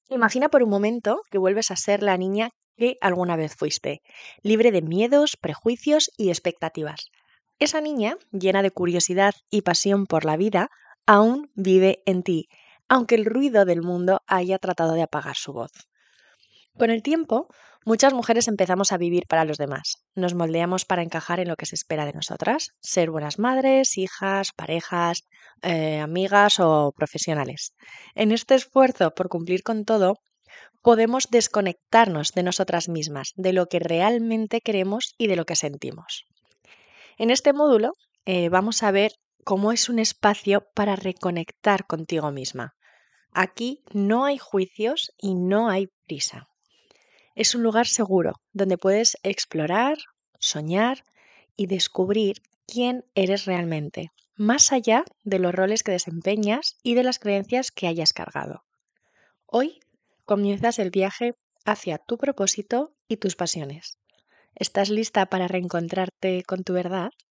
Imagina por un momento que vuelves a ser la niña que alguna vez fuiste, libre de miedos, prejuicios y expectativas. Esa niña, llena de curiosidad y pasión por la vida, aún vive en ti, aunque el ruido del mundo haya tratado de apagar su voz. Con el tiempo, muchas mujeres empezamos a vivir para los demás. Nos moldeamos para encajar en lo que se espera de nosotras, ser buenas madres, hijas, parejas, amigas o profesionales. En este esfuerzo por cumplir con todo, podemos desconectarnos de nosotras mismas, de lo que realmente queremos y de lo que sentimos. En este módulo vamos a ver cómo es un espacio para reconectar contigo misma. Aquí no hay juicios y no hay prisa. Es un lugar seguro donde puedes explorar, soñar y descubrir quién eres realmente, más allá de los roles que desempeñas y de las creencias que hayas cargado. Hoy comienzas el viaje hacia tu propósito y tus pasiones. ¿Estás lista para reencontrarte con tu verdad?